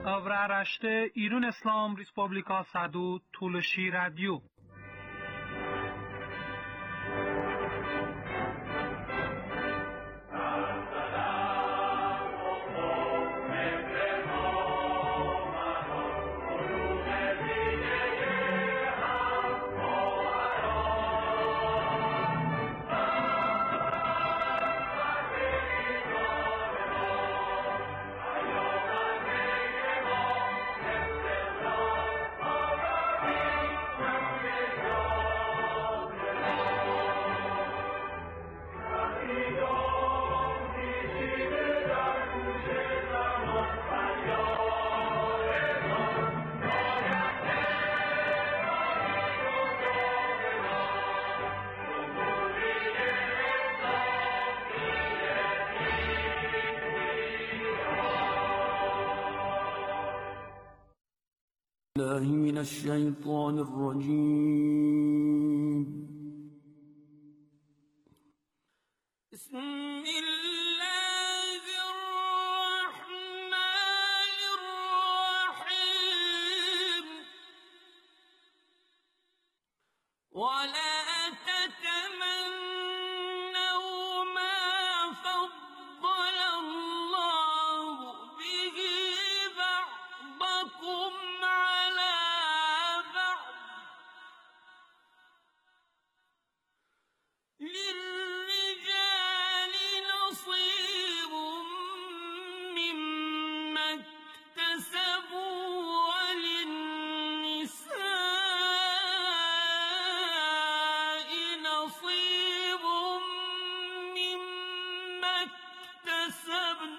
Avraaraște İran İslam Respublika Sadu Tulshi Radio. من الشيطان الرجيم. بسم الله الرحمن الرحيم. ولا تتمنوا ما فضل الله به بعضكم على بعض للرجال نصيب مما اكتسبوا وللنساء نصيب مما اكتسبن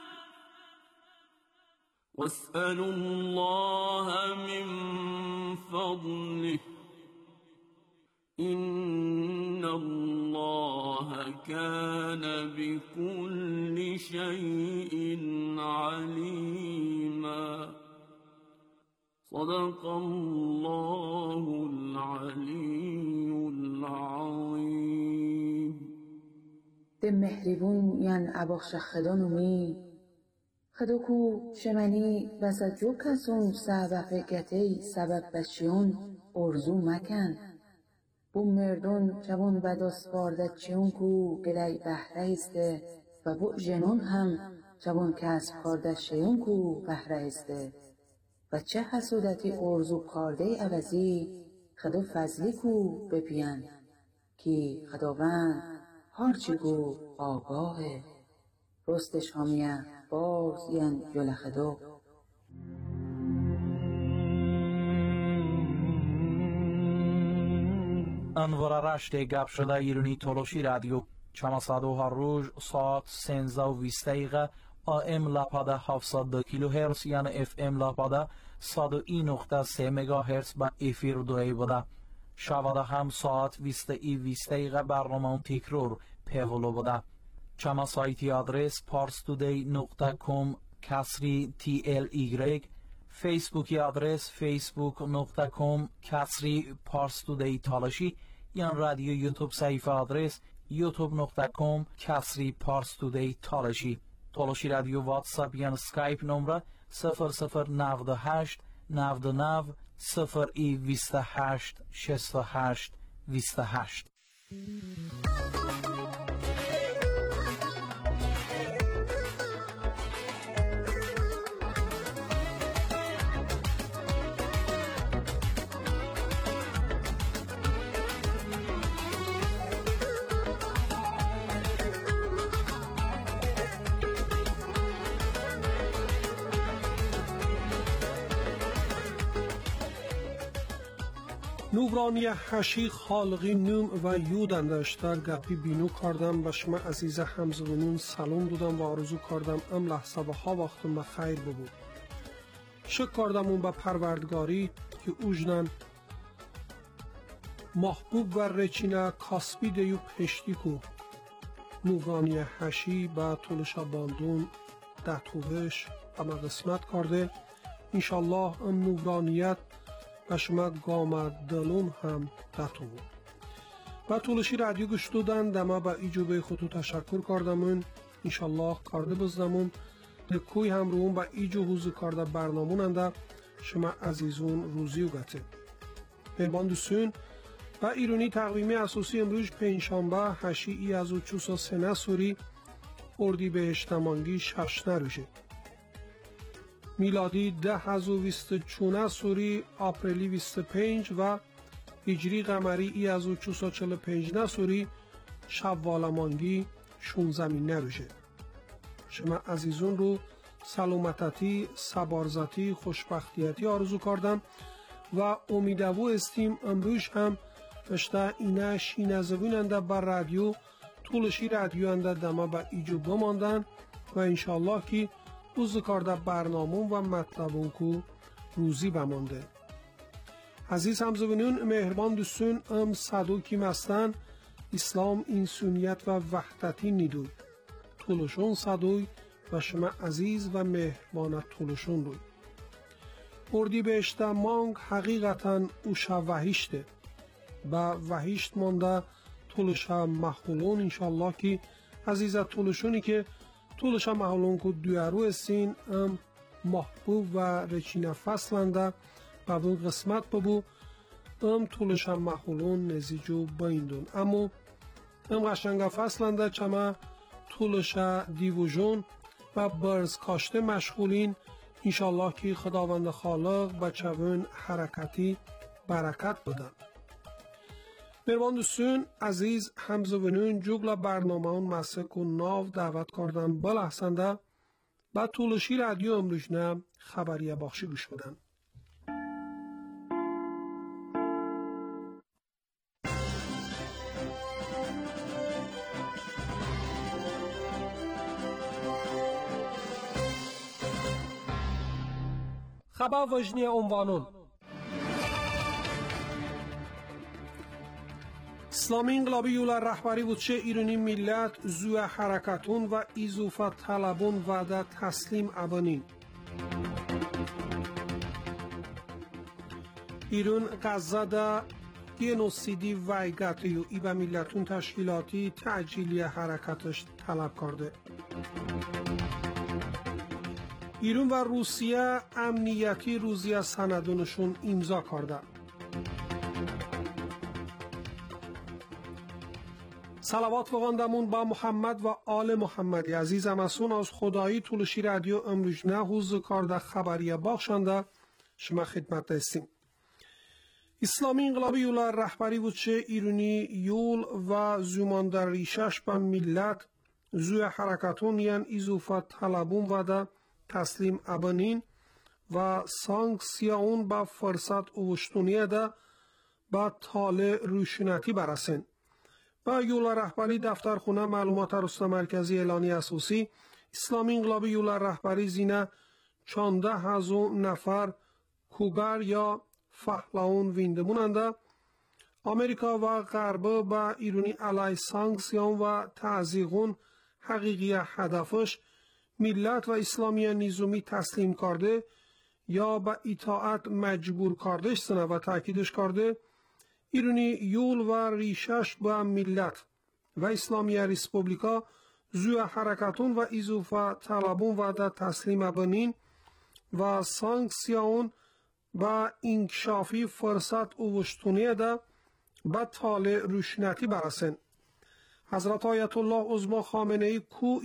واسألوا الله من فضله إن الله كان بكل شيء عليما. صدق الله العلي العظيم. ده مهربون ین اباخش خدانومی خدوکو شمنی بسد جو کسون سبب گتی سبب بشیون ارزو مکن بو مردون جوان بداس باردد چیون کو گلی بهره استه و بو جنون هم جوان کسب کارده شیون کو بهره استه و چه حسودتی ارزو کارده عوضی خدو فضلی کو بپین کی خداوند هارچی گو آگاهه رستش همیه باز ین یول خدو. انوارارشت گپ شده ایرانی تولوشی رادیو چماسادو هر روز ساعت 13:20 AM لاپاده 702 کیلوهرتز یعنی FM لاپاده 101.3 مگاهرتز با افیر دوی بوده. شواده هم ساعت 20:20 برنامه تکرار پیولو بوده. چما سایتی آدرس parstoday.com /TLY فیسبوکی آدرس facebook.com /parstoday تالاشی یا رادیو یوتیوب صفحه آدرس youtube.com /parstoday تالاشی تالاشی رادیو واتساپ یا اسکایپ نمره 0098 99 028 68 28. نورانی هشی خالقی نوم و یودندشتر گپی بینو کردم و شما عزیز همزبانون سلام دادم و آرزو کردم ام لحظه ها وقتم بخیر ببود. شکر کردم اون به پروردگاری که اوجنن محبوب و رچینه کاسبی دیو پشتی کو نورانی هشی با طولش باندون دتوهش اما قسمت کرده. انشالله ام نورانیت و شما گام دلون هم دتو و طولشی رادیو گوش دادن دما با ایجوبه خودتو تشکر کردمون. انشالله کارده بزدمون دکوی هم روون با ایجو حوزی کارده برناموننده شما عزیزون روزی و گته. مهربان دوستون و ایرانی تقویمی اساسی امروز پنجشنبه 8 از 403 سوری اردیبهشت مانگی 6 روشه. میلادی 1024 سوری آپریلی 25 و هجری قمری از 445 سوری شوال مانگی 16 روشه. شما عزیزون رو سلامتی، صبارزتی، خوشبختیتی آرزو کردم و امیدوارم استیم امروز هم اشتا اینا شینزویننده بر رادیو طولشی رادیو انده دما با ایجو بماندن و انشالله که روز کارده برنامون و مطلبون که روزی بمانده. عزیز همزبانون مهربان دوستون ام صدو کی مستن اسلام انسانیت و وحدتی نیدوی طولشون صدوی و شما عزیز و مهربان طولشون روی اردیبهشت مانگ حقیقتا اوشا وحیشته با وحیشت مانده طولشا محولون انشالله که عزیز طولشونی که طولشا محولون که دویارو استین محبوب و رچینه فصلنده و اون قسمت ببو طولشا محولون نزیجو بایندون اما قشنگه فصلنده چما طولشا دیوژون و برز کاشته مشغولین انشالله که خداوند خالق بچه‌ون حرکتی برکت بدن. مهربان دوستون عزیز همزبانون جوگل برنامه اون مسک و ناو دعوت کردن بلحسنده با طولشی رادیو امروز نه خبریه بخشی گوش بدن. خبر وجنی عنوانون اسلامی انقلابی یولا رهبری بود چه ایرانی ملت زو حرکتون و ایزوفت طلبون وعده تسلیم ابانین ایران غزه دا گنوسیدی وایگاتی و ای به ملتون تشکیلاتی تعجیلی حرکتش طلب کرده. ایران و روسیه امنیتی روزی سندونشون امضا کرده. صلوات بخواندمون با محمد و آل محمدی عزیزم اسون از خدایی طولشی رادیو امروز نه حوز کرده خبریه بخشنده شما خدمت هستیم. اسلامی انقلابی یولا رهبری بود چه ایرانی یول و زمان در ریشش با ملت زوی حرکتون یعن ایزوفت طلبون وده تسلیم ابانین و سانکسیون با فرصت اوشتونیه ده با طالع روشنتی برسن. و یولا رهبری دفترخونه معلومات رسته مرکزی اعلانی اساسی اسلامی انقلابی یولا رهبری زینه 14,000 نفر کوگر یا فحلاون ویندموننده امریکا و غرب با ایرانی علی سانکسیون و تعزیقون حقیقی هدفش ملت و اسلامی نظامی تسلیم کرده یا به اطاعت مجبور کردش سنه و تاکیدش کرده ایرانی یول و ریشش با ملت و اسلامی ریسپوبلیکا زوی حرکتون و ایزوفه طلبون وعده تسلیم بنین و سانکسیون با انکشافی فرصت اوشتونیه ده به طالع روشنتی برسن. حضرت آیت الله عظما خامنه ای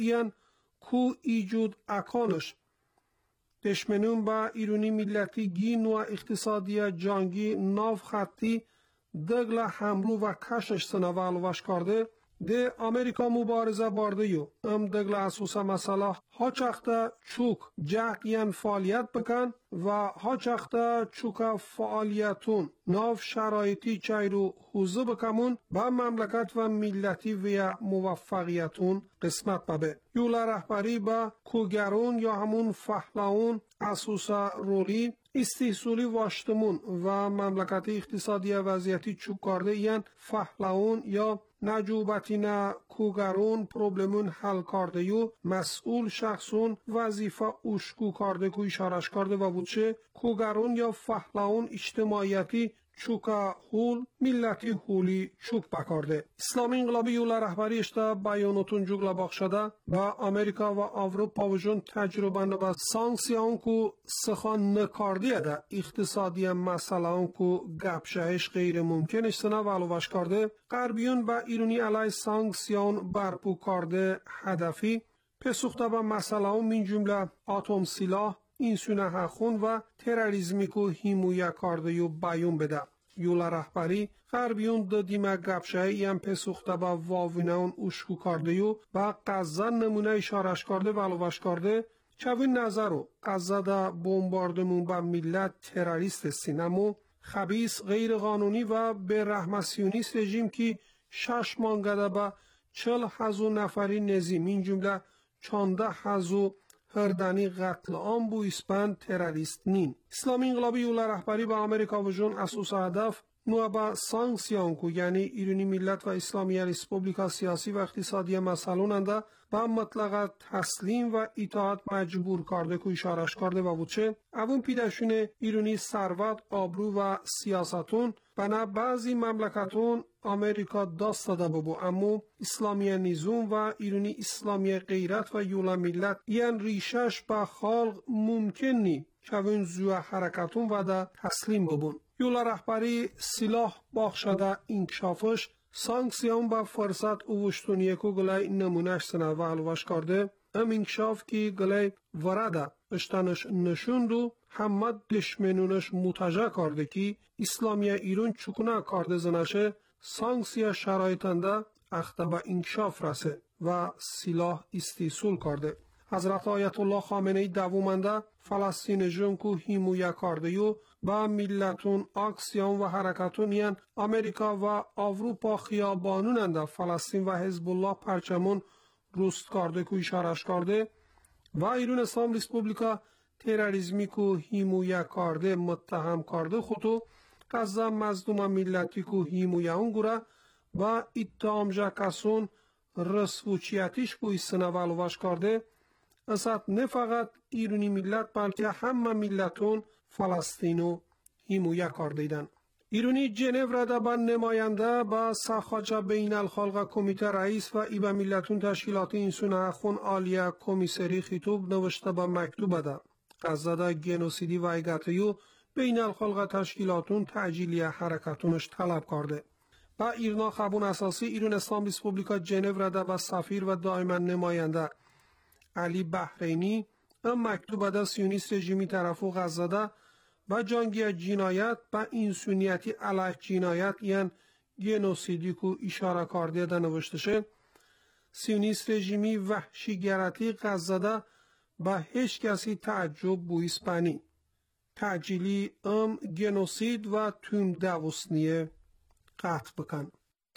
کو ایجود اکانش دشمنون با ایرانی ملتی گین و اقتصادی جانگی ناف خطی دگل همرو و کشش سنوال وش کرده ده امریکا مبارزه بارده یو دگل اساسا مسئله ها چخته چوک جهگین فعالیت بکن و ها چخته چوک فعالیتون ناف شرایطی چایرو حوزه بکمون با مملکت و ملتی و موفقیتون قسمت ببه. یولا رهبری با کوگرون یا همون فحلاون اساسا رولی استحصولی واشتمون و مملکت اقتصادی وضعیتی چوب کرده یعن فحلاون یا نجوبتین کوگرون پروبلمون حل کرده یو مسئول شخصون وظیفه اوشکو کرده که اشارش کرده و بود چه کوگرون یا فحلاون اجتماعیتی چوکا هول ملتی هولی چوک بکارده. اسلامی انقلابی یولا رهبری اشتا بیانوتون جوگلا باخشده و امریکا و اروپا و جون تجربه نبا سانکسیون کو سخان نکاردیه ده اقتصادی مسئله کو گپشهش غیر ممکن اشتنا ولوش کرده غربیون و ایرانی علی سانکسیون برپو کرده هدفی پسوخته به مسئله من جمله آتوم سلاح اینسونه هخون و تروریسمی کو هیمویا کرده یو بیون بده. یولا رهبری غربیون دادیمه گپشهی هم پسوخته با واوینون اوشکو کرده یو و غزه نمونه اشارش کرده ولوش کرده چوین نظرو غزه دا بمباردمون با ملت تروریست سینمو خبیث غیر قانونی و به رحمسیونیست رژیم کی 6 مانگده با 40,000 نفری نظیم این جمله 14,000 هردنی قتل عام بو اسپان تروریست نین. اسلامی انقلابی یولا رهبری با امریکا و جون اساس هدف نوع با سانکسیون کو یعنی ایرانی ملت و اسلامی ریسپوبلیکا سیاسی و اقتصادی مسئولاننده با مطلق تسلیم و اطاعت مجبور کرده کو اشارش کرده و بودچه اون پیدشون ایرانی ثروت آبرو و سیاستون بنا بعضی مملکتون امریکا دست داده ببو اما اسلامی نظام و ایرانی اسلامی غیرت و یولا ملت یعنی ریشش با خلق ممکن نی که اون زوه حرکتون و دا تسلیم ببون. یولا رهبری سلاح باخشده انکشافش سانکسیون با فرصت اوشتونیه که گلای نمونش سنه و علوش کرده ام انکشاف که گلای ورده اشتنش نشوندو همه دشمنونش متجه کرده که اسلامی ایران چکونه کرده زنشه سانکسیا شرایطنده اخته به انکشاف رسه و سلاح استیصال کرده. حضرت آیت الله خامنه‌ای دوومنده فلسطین جون کو هیمویا کرده یو با ملتون اکسیون و حرکتون یعن امریکا و اروپا خیابانوننده فلسطین و حزب الله پرچمون رست کرده کو اشارش کرده و ایران اسلام ریسپوبلیکا تروریسمی کو هیمویا کرده متهم کرده خودو غزه مظلوم ملتی کو هیمویا اون گوره و اتهام جکسون رسوچیتیش کو ایستنه ولوش کرده اصلا نه فقط ایرانی ملت بلکه همه ملتون فلسطینو هیمویا کردیدن. ایرانی جنیو را دبن نماینده با سخاجه بین الخلق کمیته رئیس و ایبا ملتون تشکیلات اینسونه اخون آلیا کمیسری خطوب نوشته با مکتوب ده. غزه گنوسیدی و ایگاتیو بین الخلق تشکیلاتون تعجیلی حرکتونش طلب کرده. با ایرنا خبون اساسی ایران اسلام ریسپوبلیکا جنیو را با سفیر و دائما نماینده علی بحرینی ام مکتوب ده سیونیست رژیمی طرفو غزه و جنگی جنایت با انسانیتی علیه جنایت یعنی گنوسیدی کو اشاره کرده ده نوشته سیونیست رژیمی وحشیگرتی غزه با هیچ کسی تعجب بو اسپانی تعجیلی گنوسید و تون دوستنیه قطع بکن.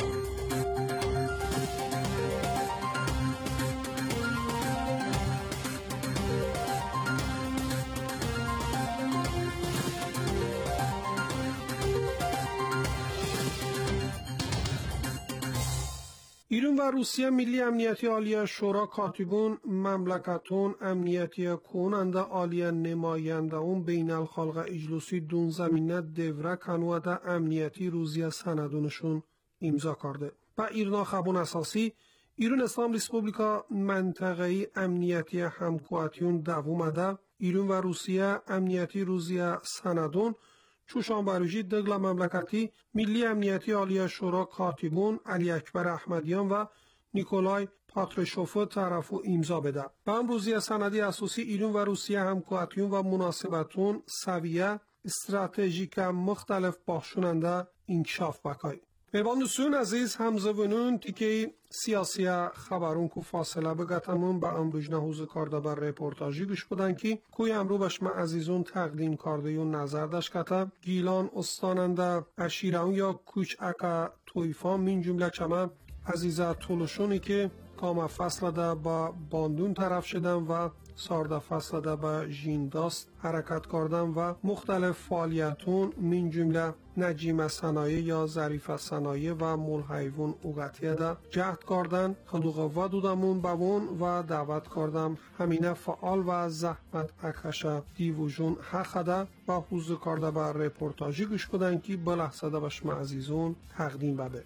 ایران و روسیه ملی امنیتی عالی شورا کاتبون مملکتون امنیتی کننده عالی نماینده اون بین الخلق اجلوسی دون زمینه دوره کنوده امنیتی روسیه سندونشون امضا کرده. با ایرنا خبون اساسی ایران اسلام ریسپوبلیکا منطقه‌ای امنیتی همکواتیون دوومده ایران و روسیه امنیتی روسیه سندون چوشان بروجی دگلا مملکتی ملی امنیتی عالی شورا کاتبون علی اکبر احمدیان و نیکولای پاترشوف طرفو امضا بده. به امروزی سندی اساسی ایران و روسیه همکواتیون و مناسبتون سویه استراتژیک مختلف باشوننده انکشاف بکای. میبان دوستون عزیز همزبونون تیکه سیاسی خبرون کو فاصله بگتمون با امروز نهوز کرده بر رپورتاجی گوش بودن که کوی امرو بشم عزیزون تقدیم کرده یون نظر داشت کتب گیلان استاننده اشیران یا کوچ اکا تویفا من جمله چمه عزیزه طولشونی که کام فصل ده با باندون طرف شدن و سارده فصل ده با جینداست حرکت کردن و مختلف فعالیتون من جمله نجیم صنایع یا ظریف صنایع و مول حیوان اوغتیه ده جهد کردن خدوغ و دودمون بوون و دعوت کردم همینه فعال و زحمت اکشه دیوژون حق ده و حوض کرده به رپورتاجی گوش بدن که بلحظه ده بشم عزیزون تقدیم بده.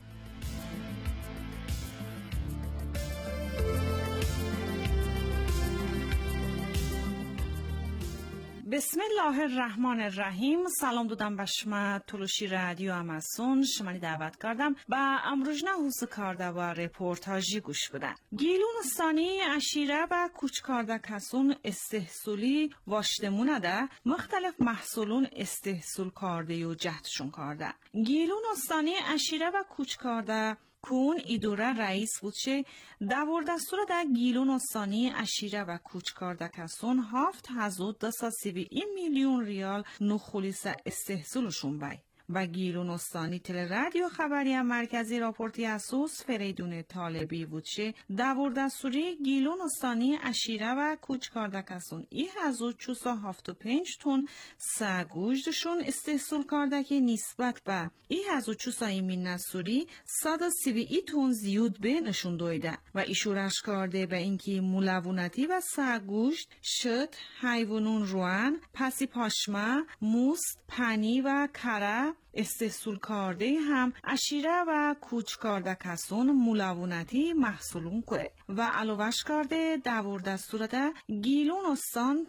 بسم الله الرحمن الرحیم. سلام دادم به شما تلوشی رادیو امازون. شما دعوت کردم با امروز نه حوض کرده و رپورتاجی گوش بدن. گیلون ثانی اشیره و کوچ کرده کسون استحصولی واشتمونه ده مختلف محصولون استحصول کرده و جهتشون کرده. گیلون ثانی اشیره و کوچ کرده کون ایدوره رئیس بود چه دور دستور در گیلون استانی اشیره و کوچ کرده کسون 7,231 میلیون ریال نخولیس استحصولشون بای و گیلون استانی تل رادیو خبری مرکزی راپورتی اسوس فریدون طالبی بود چه دور دستوری گیلون استانی اشیره و کوچ کرده کسون 1,475 تن سگوشتشون استحصول کرده که نسبت به 1,400 نسوری 130 تن زیود به نشون دویده و ایشورش کرده به اینکه مولونتی و سگوشت شد حیوانون روان پسی پاشمه موست پنی و کره استحصول کرده هم اشیره و کوچ کرده کسون مولونتی محصولون که و علاوهش کرده دور دستور ده گیلون استان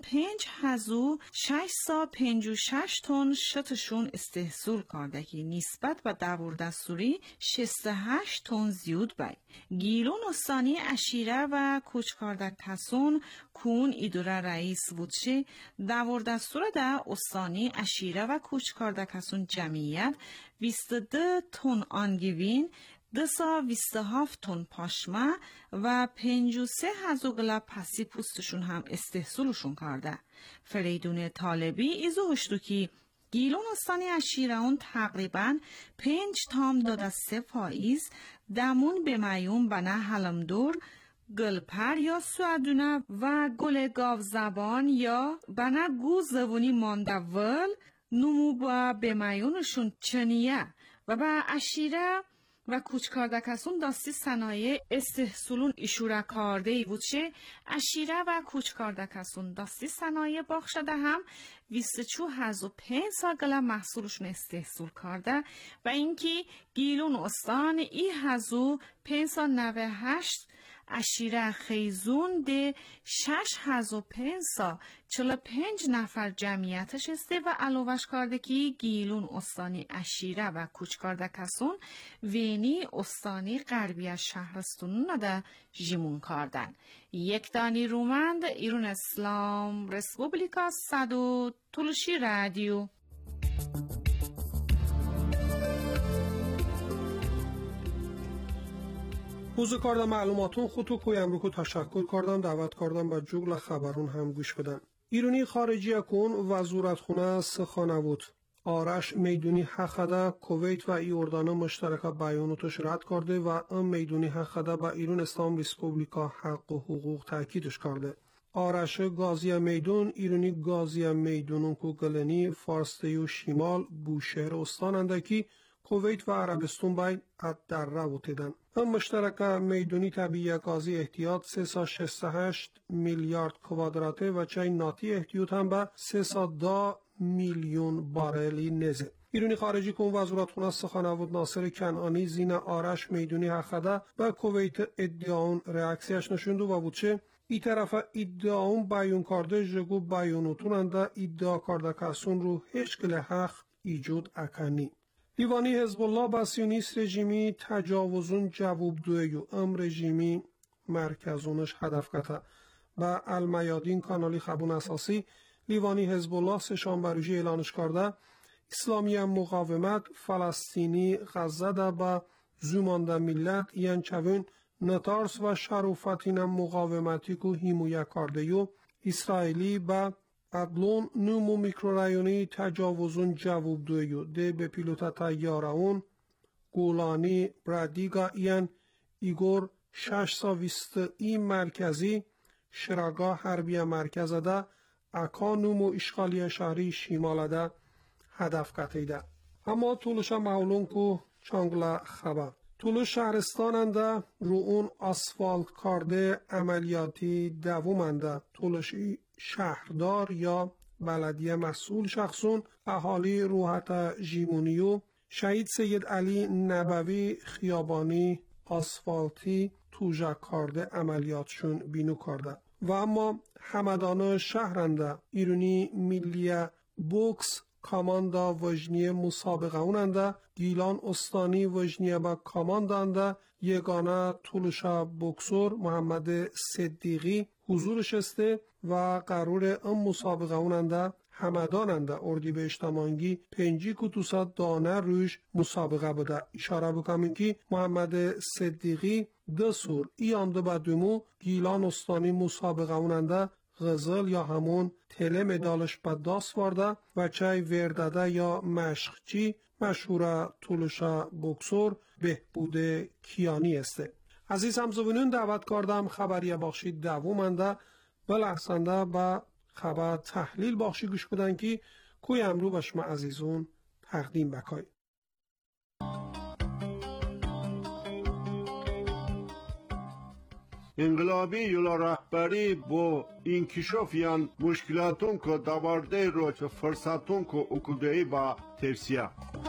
5,656 تن شتشون استحصول کرده که نسبت به دور دستوری 68 تن زیود بای. گیلون استانی اشیره و کوچ کرده کسون کون ایدوره رئیس بودشه دور دستور ده استانی اشیره و کوچ کرده کسون جمعیت 22 تن آنگوین 227 تن پاشمه و 53,000 گلاب پسی پوستشون هم استحصولشون کرده. فریدون طالبی ایزو هشتو که گیلون استانی اشیره اون تقریباً 5.3% دمون به میون بنا حلمدور گلپر یا سوادونه و گل گاو زبان یا بنا گو زبونی ماندول نمو با به میونشون چنیه و با اشیره و کوچ کرده کسون داستی صنایع استحصولون ایشوره کرده ای بود چه اشیره و کوچ کرده کسون داستی صنایع باخ شده هم 24,500 گله محصولشون استحصول کرده و اینکه گیلون استان 1,598 اشیره خیزون ده 6,545 نفر جمعیتش استه و علاوهش کرده که گیلون استانی اشیره و کوچ کرده کسون وینی استانی غربی شهرستون نده جیمون کردن. یک دانی رومند ایران اسلام رسپوبلیکا صدو تلوشی رادیو. حوض کردم معلوماتون خودتو کویم رو که تشکر کردم دعوت کردم با جوگل خبرون هم گوش بدن. ایرانی خارجی کن وزارت خونه سخانه بود. آرش میدونی حقده کویت و ایردان مشترک بیاناتش رد کرده و ام میدونی حقده با ایران اسلام ریسپوبلیکا حق و حقوق تاکیدش کرده. آرش گازی میدون ایرانی گازی میدونون که گلنی فارسته و شمال بوشهر استانندکی کویت و عربستان باید در رو تیدن. هم مشترک میدونی طبیعی گازی احتیاط 368 میلیارد کوادراته و چای ناتی احتیاط هم به 302 میلیون بارلی نزه. ایرانی خارجی کن وزارت خونه سخنوود ناصر کنعانی زین آرش میدونی حقده و کویت ادعاون ریاکسیش نشونده و بود چه ای طرف ادعاون بیان کرده جگو بیانوتون انده ادعا کرده کسون رو هیچ گله حق ایجود اکنی. دیوانی حزب الله با سیونیست رژیمی تجاوزون جواب دوی و ام رژیمی مرکزونش هدف کته. با المیادین کانالی خبون اساسی لیوانی حزب الله سشان بروژی اعلانش کرده اسلامی مقاومت فلسطینی غزه ده با زومانده ملت یعن چوین نتارس و شروفتین مقاومتی که هیمویه کرده و اسرائیلی با عدلون نومو میکرورایونی تجاوزون جواب دویو ده به پیلوت تیاره اون گولانی برادیگا این ایگور 6 ساویستی مرکزی شراگاه حربی مرکزده اکانوم و اشغالی شهری شیمالده هدف قطعیده. اما طولش معلوم کو چانگلا خبر. طولش شهرستاننده رو اون آسفالت کارده عملیاتی دوومنده. طولشی شهردار یا بلدیه مسئول شخصون اهالی روحت جیمونیو شهید سید علی نبوی خیابانی آسفالتی توجه کرده عملیاتشون بینو کرده. و اما همدانه شهرنده ایرانی ملیه بوکس کاماندا وجنی مسابقه اوننده گیلان استانی وجنیه با کاماندانده یگانه طولشا بوکسور محمد صدیقی حضورش استه و قرار ام مسابقه اوننده همداننده اردیبهشت مانگی 5 دانه روش مسابقه بوده. اشاره بکنیم که محمد صدیقی 2 سور ایانده بدومو گیلان استانی مسابقه اوننده غزل یا همون تله مدالش به دست وارده و چای وردده یا مشقچی مشهور طولشا بوکسور بهبود کیانی استه. عزیز همزبونون دعوت کردم خبری بخشی دومنده بلحسنده با خبر تحلیل بخشی گوش بدن که کوی امرو به شما عزیزون تقدیم بکای. انقلابی یولا رهبری با انکشاف یان مشکلاتون که دوارده رو چه فرصتون که اکودهی با ترسیه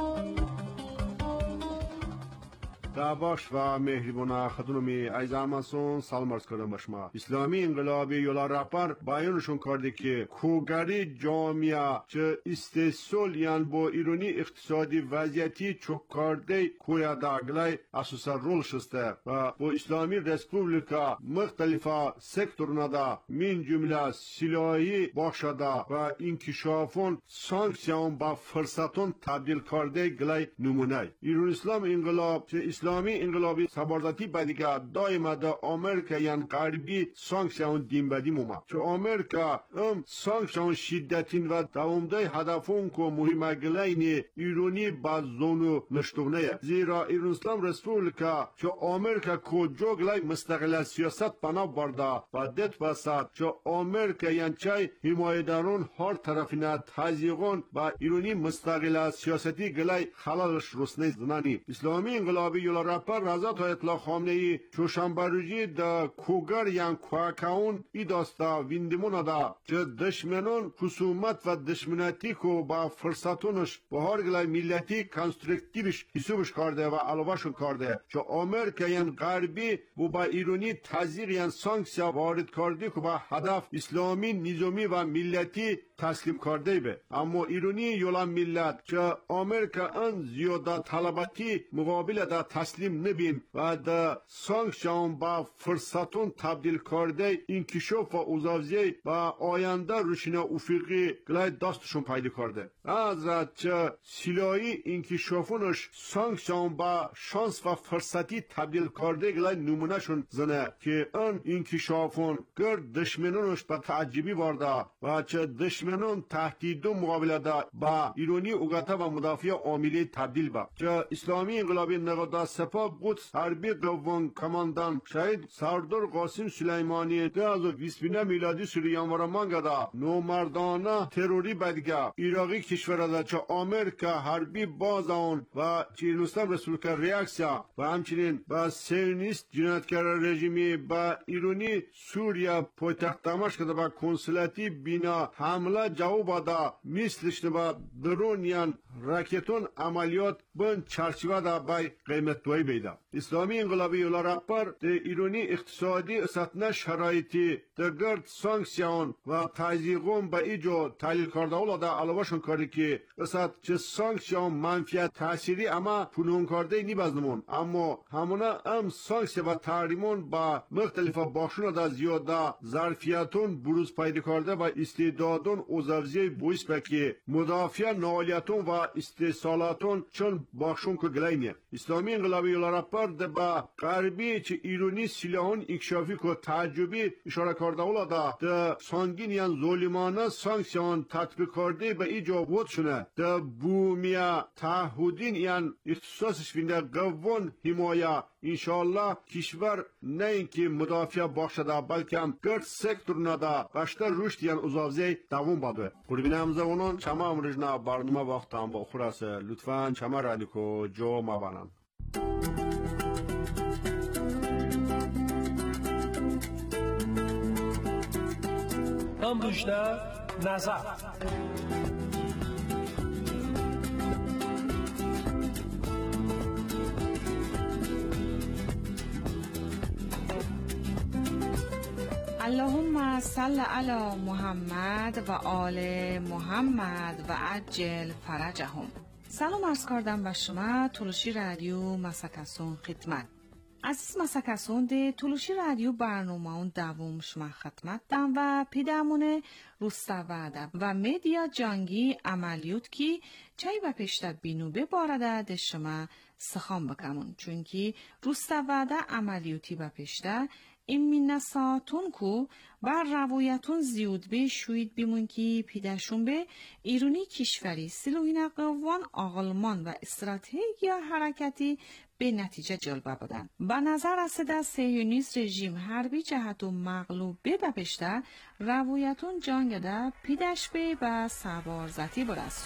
دعواش و مهربان خدمتی عزیز همسون سلام عرض کردم به شما. اسلامی انقلابی یولا رهبر بیانشون کرده که کوگری جامعه چه استثول یان با ایرانی اقتصادی وضعیتی چوک کرده کویا داگلای اساسا رول شسته و با اسلامی رسپوبلیکا مختلفه سکتورنا دا من جمله سلاحی باشده و انکشافون سانکسیون با فرصتون تبدیل کرده گلای نمونه. ایران اسلام انقلاب چه اسلامی انقلابی سباردتی بدیگه دائما دا آمریکا یان غربی سانکسیون دیم بدیم اومد. چه آمریکا سانکسیون شدتین و دوامده هدفون که مهمه گلین ایرانی با زونو نشتونه. زیرا ایران اسلام رسپوبلیکا چه آمریکا کجا گلای مستقل سیاست بنا برده و دت بسد چه آمریکا یان چای حمایدارون هر طرفینا تازیقون با ایرانی مستقل سیاستی گلای خلالش رسنه زنانی. اسلامی انقلابی یولا رهبر حضرت آیت الله خامنه‌ای چهارشنبه روزی در کوگر یان کوکاون ای داستا ویندمون دا چه دشمنان خصومت و دشمناتی کو با فرصتونش با هر گلای ملتی کنسترکتیوش حسابش کرده و علاوهشون کرده چه آمریکا یان غربی با ایرانی تزریق یان سانکسیا وارد کرده که با هدف اسلامی نظامی و ملتی تسلیم کرده به. اما ایرانی یولا ملت چه آمریکا ان زیاده طلباتی مقابل دا تسلیم نبین و دا سانکسیون با فرصتون تبدیل کرده انکشاف و اوزاوزی و آینده روشن افقی گلای دستشون پیدا کرده. از چه سلاحی انکشافونش سانکسیون با شانس و فرصتی تبدیل کرده گلای نمونهشون زنه که ان انکشافون گرد دشمنانش به تعجبی برده و چه دشمنان تهدید و مقابله دا با ایرانی اوگاتا و مدافع عاملی تبدیل با. چه اسلامی انقلابی نقاط سپاه قدس حربی دوم کماندان شهید سردار قاسم سلیمانی 2020 میلادی سوری یانوار مانگدا نومردانه تروری بدگه ایراقی کشور دا چه آمریکا حربی بازاون و چیرلستان رسولکا ریاکسیا و همچنین با سیونیست جنایتکار رژیمی با ایرانی سوریا پایتخت دمشق دا با کنسولاتی بینا حمله جواب دا مثلش با درون یان راکتون عملیات بن چرچیوه دا بای قیمت دوی بیده. اسلامی انقلابی یولا رهبر ده ایرانی اقتصادی اساتنه شرایطی ده گرد سانکسیون و تازیقون با ایجو تحلیل کرده اولا ده علاوهشون کاری که اسات چه سانکسیون منفیت تأثیری اما پنون کرده نی بزنمون اما همونه ام سانکسیون و تحریمون با مختلف بخشون ده زیاده ظرفیتون بروز پیدا کرده و استعدادون اوزاوزی بویس بکی مدافع نالیتون و استحصالاتون چون بخشون که گلینه. اسلامی انقلابی یولارپار با غربی چه ایرانی سلاحون اکشافی که تعجبی اشاره کرده اولا ده سانگین یان ظلمانه سانکسیون تطبیق کرده به ایجا بود شونه ده بومیا تعهدین یان اختصاصش فینده قوان حمایه انشالله کشور نه اینکه مدافع باشده بلکه هم گرد سکتورنا دا بیشتر رشد یان ازاوزی دوام باده. قربین همزمانان شما امروزنا برنامه وقتم با خلاص لطفاً شما رادیو جو مبانن. امروزنا نظر اللهم صل علی محمد و آل محمد و عجل فرجهم. سلام عرض کردم به شما تولوشی رادیو مسکسون خدمت. عزیز مسکسون ده تولوشی رادیو برنامه اون دوم شما خدمت دم و پیدامونه روستاواده و مدیا جنگی عملیات کی چای و پیشتر بینو ببارده ده شما سخام بکمون چونکی روستاواده عملیاتی و پیشتر این مینساتون کو بر روایتون زیود به شوید بیمون که پیداشون به ایرانی کشوری سلوین قوان آغلمان و استراتژیا حرکتی به نتیجه جلبه بودن. به نظر رسیده صهیونیست رژیم حربی جهت و مغلوب به بپشته روایتون جنگده پیداش به و سوارزتی برسو.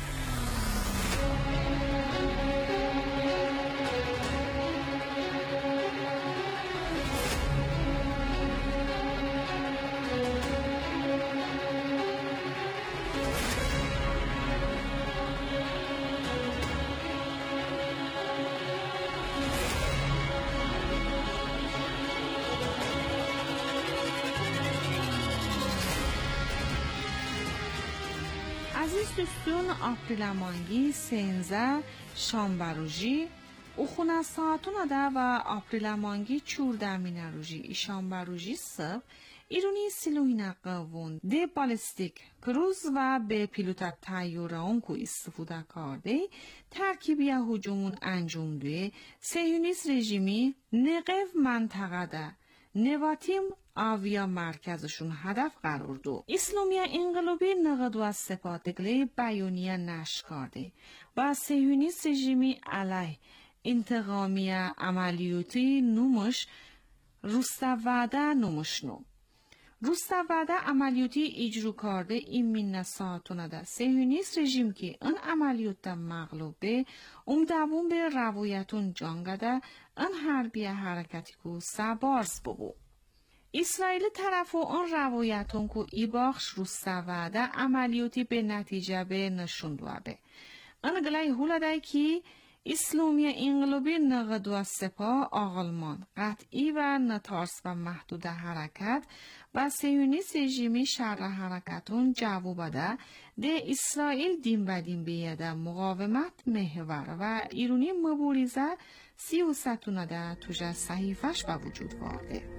دوستون آپریلمانگی سنزه شانبروژی او خونه ساعتون ده و آپریلمانگی چوردمین روژی شانبروژی صبح ایرونی سیلوین قوون ده بالستیک کروز و به پیلوت تایوره اون که استفاده کرده ترکیبی هجومون انجام ده صهیونیست رژیمی نقف منطقه ده نواتیم آویا مرکزشون هدف قرار دو. اسلامی انقلابی نقد و سپادگلی بیانیه نشر کرده و صهیونیست رژیمی علیه انتقامی عملیاتی نومش روستاواده نومشنو. روستاواده عملیاتی اجرا کرده این مینساتونه ده صهیونیست رژیم که این عملیات مغلوبه دوم به روایتون جنگده این حربی حرکتی که سبارز ببو. اسرائیل طرف و آن روایتون که ای باخش روستاواده عملیاتی به نتیجه به نشون دوابه. آن گلای هولده که اسلامی انقلابی نقد و سپاه آغلمان قطعی و نتارس و محدود حرکت و صهیونیست رژیمی شر حرکتون جواب بده ده اسرائیل دیم بدیم بیاده مقاومت محور و ایرانی مبارزه 33 ده توجه صحیفش به وجود وارده.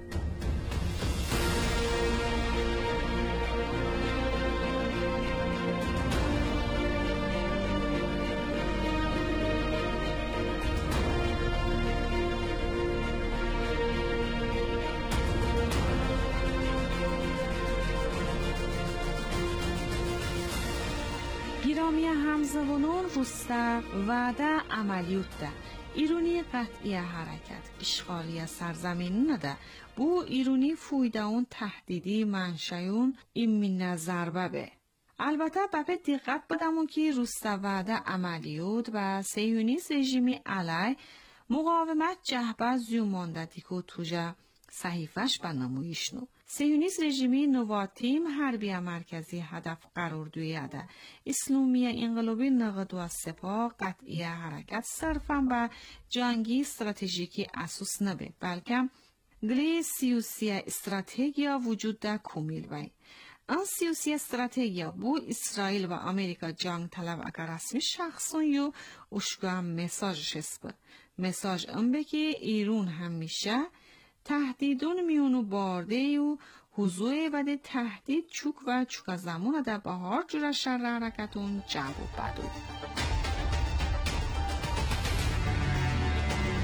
گرامی همزبانان روستاواده عملیات ده ایرانی قطعی حرکت اشغالی سرزمین نده بو ایرانی فویده اون تهدیدی منشیون این نظر به البته به دقت بدمون که روستاواده عملیات و صهیونیست رژیمی علیه مقاومت جهبه زیوماندتی که توجه صحیفش به نمایش نو. صهیونیست رژیمی نواتیم حربی مرکزی هدف قرار دویده. اسلامی انقلابی نقد و سپاه قطعی حرکت صرفاً به جنگی استراتژیکی اساس نبه بلکه گلی سیاسی استراتژیا وجود ده کمیل بای. آن سیاسی استراتژیا بو اسرائیل و امریکا جنگ طلب اگر رسمی شخصون یو اشکو هم مساجش هست. مساج ام بکی ایران همیشه تهدیدون میونو بارده و حضور و ده تهدید چوک و چوک زمان ده بهار جور شر حرکتون جواب بدو.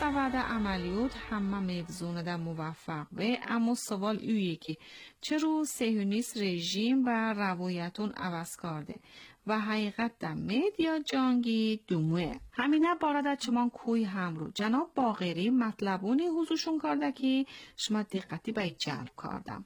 رسته عملیات همه مفزونه در موفق به، اما سوال اویه که چرا صهیونیست رژیم و روایتون عوض کرده و حقیقت در مدیا جنگی دومه. همینه بارد چمان کوی هم رو جناب باقری مطلبونی حضورشون کرده که شما دقتی باید جلب کردم.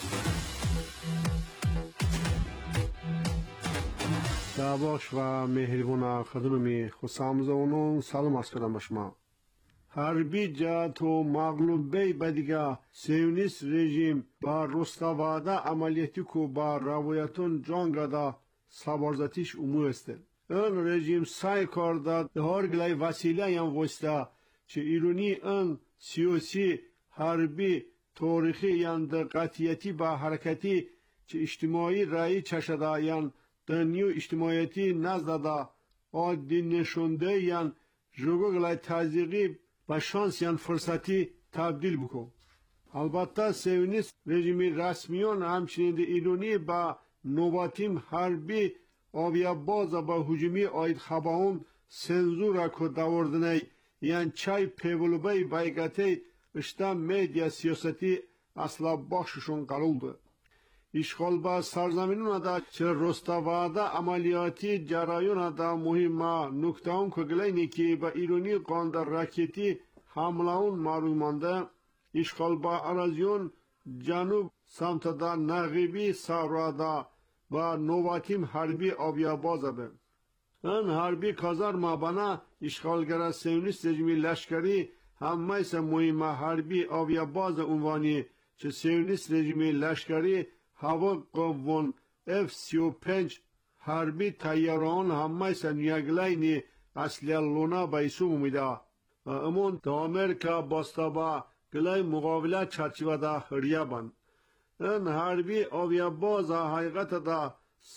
دعواش و مهربون خدمه خسامزونون سلام عرض کردم به شما. حربی جهت و مغلوبه بدیگه صهیونیست رژیم با رستواده عملیاتی که با روایتون جنگ سابارزاتیش امور است. این رژیم سعی کرده هر گلای وسیله یم وسته چه ایرانی این سیاسی حربی تاریخی یان دقتیتی با حرکتی چه اجتماعی رایی چشده یان دنیو اجتماعیتی نزده عادی نشونده یان جوگو گلای تازیقی با شانس یان فرصتی تبدیل بکن. البته صهیونیست رژیمی رسمیان همچنین ایرانی با نوباتیم حربی آبیا باز با هجومی آید خباون سنزور که داوردنه یان چای پیولوبای بایگاتی اشتا میدیا سیاستی اصلا بخششون قرولده. اشغال با سرزمینون دا چه رستواده عملیاتی جرایون دا مهمه نکته اون که گلینی که با ایرانی قاندر راکتی حمله اون معلوم مانده. اشغال با اراضیون جنوب سمت دا نغیبی سارادا و نواتیم حربی آبیا بازه به. این حربی کازار مابانا اشغالگر صهیونیست رژیمی لشکری همه سه مهمه حربی آبیا باز عنوانی چه صهیونیست رژیمی لشکری هوا قوون F-35 حربی تیاران همه سه نیاگلینی اصلی لونا بایسوم میده. امون تا امریکا باستابا گلای مقابله چرچیوه دا هریا بند. این حربی آبیا باز حقیقت دا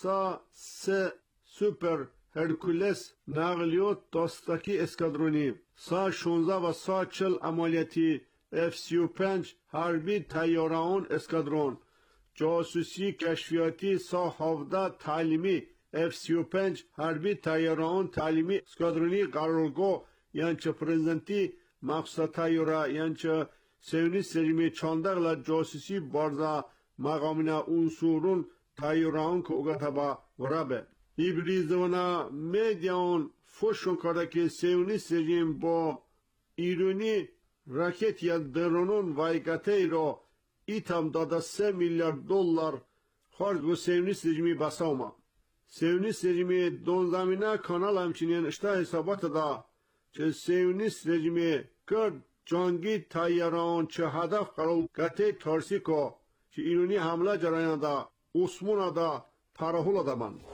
سه سوپر هرکولس نقلیوت داستاکی اسکادرونی 16 و 40 عملیاتی F-35 حربی تیاران اسکادرون جاسوسی کشفیاتی 17 تعلیمی F-35 حربی تیاران تعلیمی اسکادرونی قرارگاه یعنی پرزنتی مقصد تیاره یعنی صهیونیست رژیمی چاندغلا جاسوسی بارزا مقامنا انصورون تیاران که اوگتا با ورابه ایبریزونا میدیان فوشون کرده که صهیونیست رژیم با ایرانی راکت یا درونون وایگاتی را ایتام داده 3 میلیارد دلار خارج به صهیونیست رژیمی بساوما. صهیونیست رژیمی دون زمینه کانال همچنین اشتا حسابات دا چه صهیونیست رژیمی کرد جنگی تیاران چه هدف قرار گته ترسی که چه ایرانی حمله جرایان دا عثمون دا ترحول دا بند.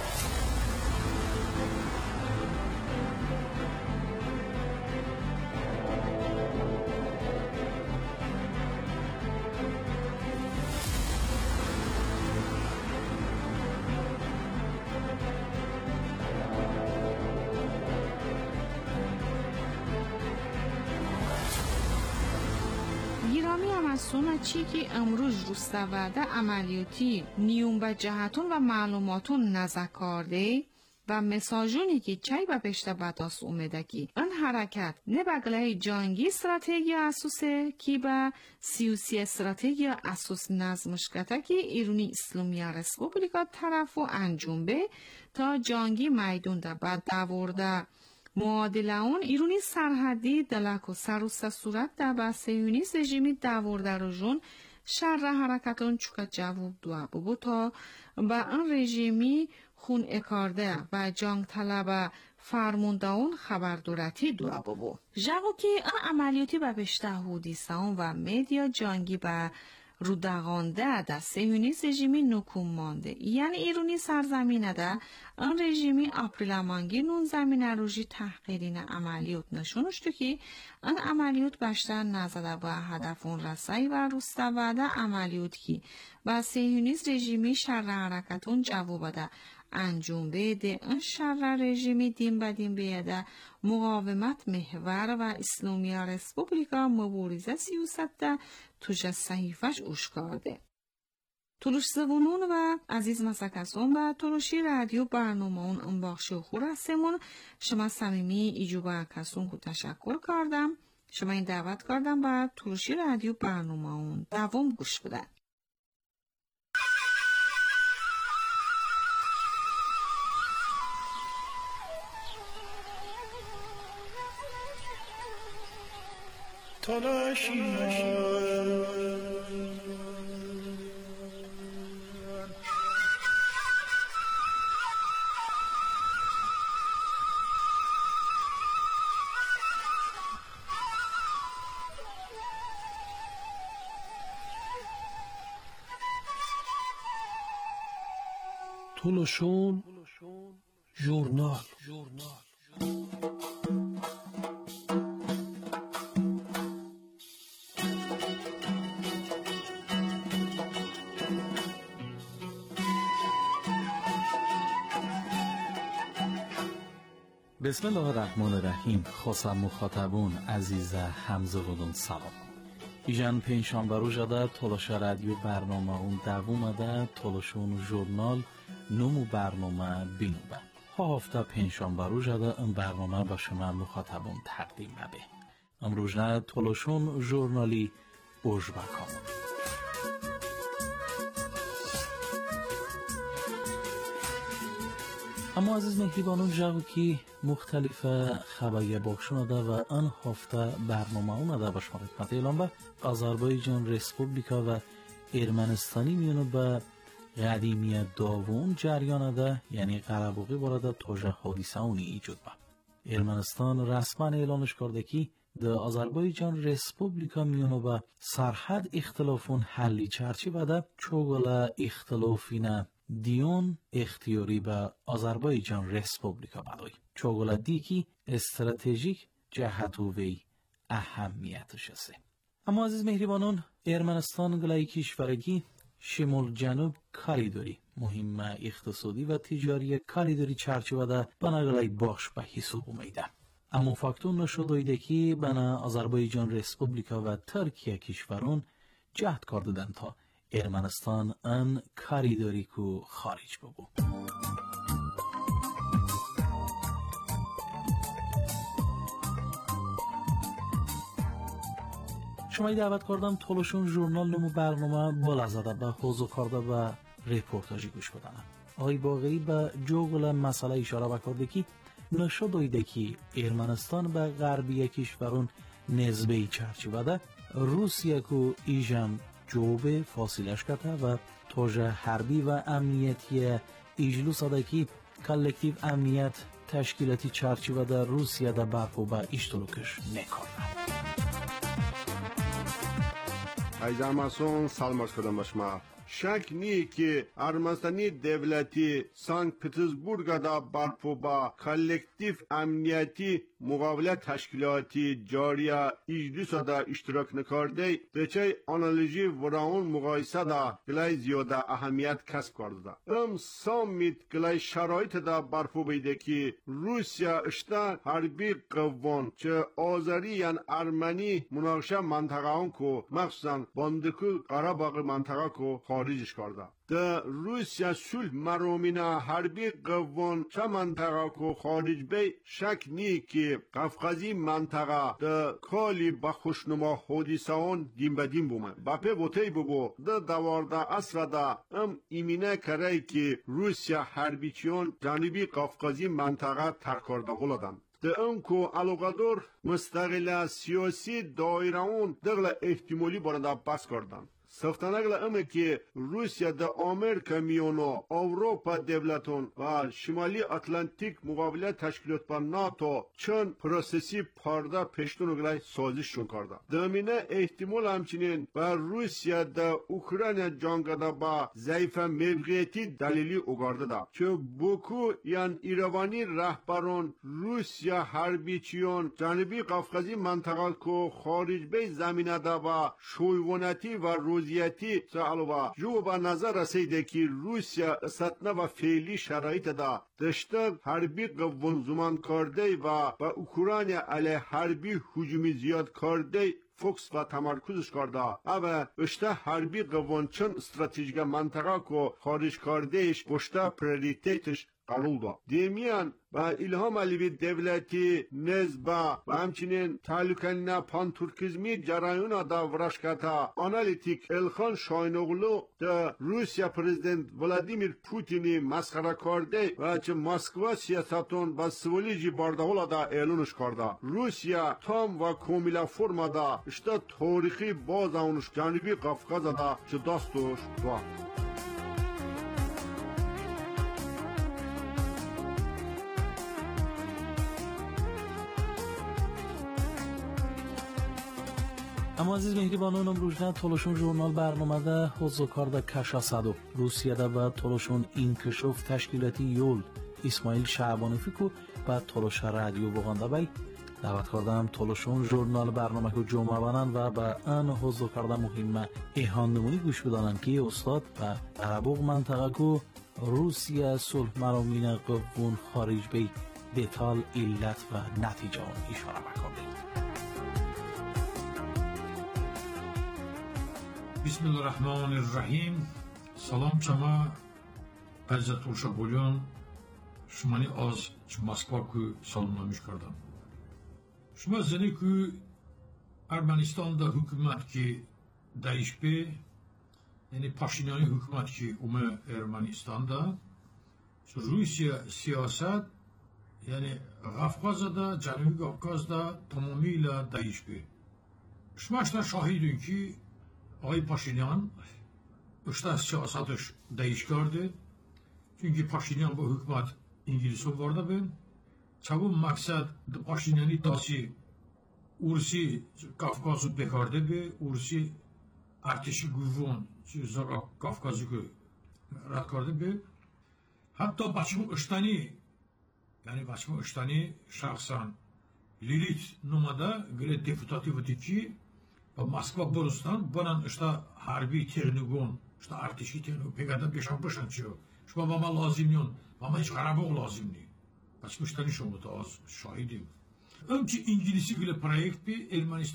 سونا چی که امروز رستواده عملیاتی نیوم به جهتون و معلوماتون نزکارده و مساجونی که چای به پشت بداس اومده که این حرکت نه بگلای جنگی استراتژی اساسه که به سیاسی استراتژی اساس نظمش کده که ایرانی اسلامی رسپوبلیکا طرف و انجام به تا جنگی میدون ده بعد دورده معادله اون ایرانی سرحدی دلک و سروسته صورت در به صهیونیست رژیمی دورده رو جون شر حرکتون چوکا جواب دو ببو تا به این رژیمی خون اکارده و جنگ طلب فرمونده اون خبردورتی دو ببو جاگو که این عملیاتی به بشته حودیستان و مدیا جنگی به رودغانده ده صهیونیست رژیمی نکوم مانده یعنی ایرانی سرزمینه ده این رژیمی آپریل مانگی نون زمینه روژی تحقیرین عملیات نشونشتو که این عملیات بشتر نزده با هدف اون رسایی و رستواده عملیات که با صهیونیست رژیمی شر حرکتون جواب ده انجام بده این شر رژیمی دین بدین بیده مقاومت محور و اسلامی رسپوبلیکا مبارزه سیاست ده توش صحیفش اشکارده. تلوش زبونون و عزیز مسکسون و تلوشی رادیو برنامه اون انباخش و خور هستمون شما صمیمی ایجوبا کسون کو تشکر کردم. شما این دعوت کردم و تلوشی رادیو برنامه اون دوم گوش بدن. تولوشون ژورنال. بسم الله الرحمن الرحیم. خواستم مخاطبون عزیز همزه بودون سلام. ایجان پنجشنبه روز ده تلاش رادیو برنامه اون دوم ده تلاشون ژورنال نمو برنامه بینوبه. ها هفته پنجشنبه روز ده این برنامه با شما مخاطبون تقدیم بده. امروز نه تلاشون ژورنالی اوج بکامون. اما عزیز مهربانان جاگو که مختلف خبری بخشون ده و آن هفته برنامه اون ده باش خدمت اعلام به آذربایجان رسپوبلیکا و ارمنستانی میونه به قدیمی داوون جریان ده یعنی قربوقی بارده توجه حادثه اونی ایجاد به ارمنستان رسما اعلانش کرده که ده آذربایجان رسپوبلیکا میونه به سرحد اختلافون حلی چرچی بده چوگل اختلافینه دیون اختیاری به آذربایجان رسپوبلیکا بدوی چوگل دیکی استراتژیک جهت و وی اهمیتش است. اما عزیز مهربانان ارمنستان گلای کشورگی شمال جنوب کاریدوری مهم اقتصادی و تجاری کاریدوری چرچوبه ده بنا گلای باش به حساب اومیده. اما فاکتون نشده که بنا آذربایجان رسپوبلیکا و ترکیه کشورون جهت کردن تا ارمنستان ان کاریدوری کو خارج ببو. شما دعوت کردم تلوشون ژورنال نمو برنامه بالا زده به حوضو کرده و ریپورتاجی گوش بدنم. آقای باقری به جوگل مسئله اشاره بکرده که نشد دایده که ارمنستان به غربی کشورون نسبه چرچی بده روسیه کو ایجان جوب فاصلش کرده و توجه حربی و امنیتی ایجلو ساده که کلکتیو امنیت تشکیلاتی چرچی بده روسیه ده برپو به اشتراکش نکرده. ایزاماسون سلام کردم باشما. شک نیه که ارمنستانی دولتی سانت پترزبورگ دا برپو با کلکتیو امنیتی مقابله تشکیلاتی جاریه ایجلیس دا اشتراک نکرده دچه آنالیزی وراون مقایسه دا گلای زیاده اهمیت کسب کرده. سامیت گلای شرایط دا برپو بیده که روسیا اشتا حربی قوان چه آذری یان ارمنی مناقشه منطقه اون کو مخصوصا باندکو قره‌باغ منطقه کو خارجش کرده. ده روسیا صلح مرامینه حربی قوان چه منطقه کو خارج بی شک نی که قفقازی منطقه ده کالی با خوشنما حادثه اون دیم بدیم بومه باپه بوتی ببو ده دوارده اصر ده ایمینه کرده که روسیا حربیچیون جانبی قفقازی منطقه ترکارده غلدن. ده انکو علاقدار مستقل سیاسی دایره اون دغل احتمالی بارده بس کردن. سفتانگل امه که روسیا ده آمریکا میونو اروپا دولتون و شمالی اتلانتیک مقابله تشکیلات با ناتو چون پروسسی پارده پشتون گلای سازششون کرده. دامینه احتمال همچنین و روسیا ده اوکراین جنگده با ضعیف موقعیتی دلیلی اگارده ده. چه بوکو یان ایروانی رهبران روسیا حربیچیون جانبی قفقازی منطقه کو خارج به زمینه ده و شویونتی و روزیتی سالوا جو با نظر رسیده که روسیا استثنا و فعلی شرایط دا دشته حربی قوان زمان کرده و با اوکراین علیه حربی هجومی زیاد کرده فوکس و تمرکزش کرده اما اشته حربی قوان چون استراتژیک منطقه کو خارج کردهش بشته پریوریتیتش قبول داد. دیمیان و İlham Aliyev devleti nezba و همچنین تعلقنا پانتورکیزمی جرایون دا ورشکتا آنالیتیک الخان شاینوغلو دا روسیا پرزیدنت ولادیمیر پوتینی مسخره کرده و چه مسکوا سیاستون و سولیجی بارداولا دا اعلانش کرده. روسیا تام و کاملا فرمادا اشتا تاریخی باز اونش جنوبی قفقاز دا چه داستوش دوا. اما عزیز مهربانان امروزنا تولشون ژورنال برنامه حضور کارده کشا صدو روسیه ده و تولشون اینکشوف تشکیلاتی یول اسماعیل شعبانی فکر و تولش رادیو بغانده بای دعوت کردم تولشون ژورنال برنامه که جمعه بانن و به آن حضور کارده مهمه ایهان نمونی گوش بدانن که استاد و عربوغ منطقه که روسیه صلح مرامین قوون خارج بی دیتال علت و نتیجه آن اشاره بکنده. بسم الله الرحمن الرحیم. سلام شما عزیز تولشابولیان شمانی از مسکوا که سلام نمیش کردم. شما زنی که ارمنستان دا حکومت که دایش به یعنی پاشینیانی حکومت که اومه ارمنستان دا روسیه سیاست یعنی قفقاز دا جنوبی قفقاز دا تمامیلا دایش به شما اشتا شاهیدون که آقای پاشینیان اشتا سیاستش دایش کرده چونکه پاشینیان با حکومت انگلیس وارده به چون مقصد پاشینیانی تاسی ارسی قفقازو بکارده به ارسی ارتشی گوون چیزا قفقازو که رد کرده به حتی بچه اشتانی یعنی بچه اشتانی شخصا لیلیت نماده گره دپوتاتی بودی که با مسکوا برستان بانن اشتا حربی ترنگون اشتا ارتشی ترنگون پیگرده بیشان باشن چیو شما با ما لازم نیون با ما هیچ قرباق لازم نی بچه اشتانی شما تا از شاهدیم ام که انگلیسی گله پروژه بی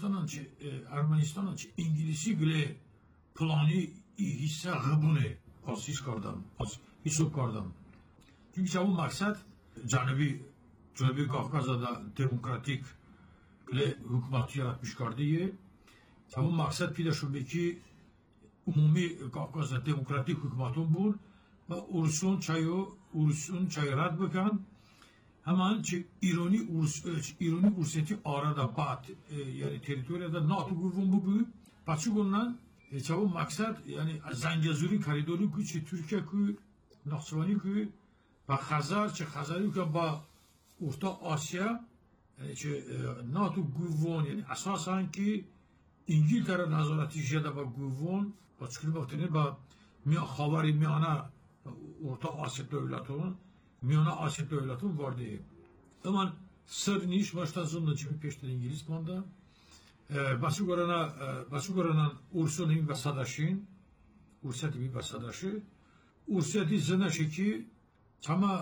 ارمنستان چه انگلیسی گله پلانی حصه غبونه آسیس کردم حساب کردم چونکه چون مقصد جنوبی قفقاز دا دموکراتیک گله حکومتی را پیش کرده چون مقصد پیدا شده که عمومی قفقاز دموکراتیک حکومتون بود و ارسون چای رد بکن همان چه ایرانی ارسیتی آرادا بعد یعنی تریتوریا دا ناتو گوون بود پچه گونن چون مقصد یعنی زنجزوری کریدونی که چه ترکیه که نقصوانی که و خزر چه خزری که با ارتا آسیا چه ناتو گوون یعنی اساساً که انگلترا نظارتی جدا با گوون با چکلی باختنی با خاوری میانه ارتا آسیا دولتون وارده اما سر نیش باشتا زنده چمی پیشتر انگلیس مانده بسو گرانن ارسون همی بساداشین ارسیتی زنشه که چما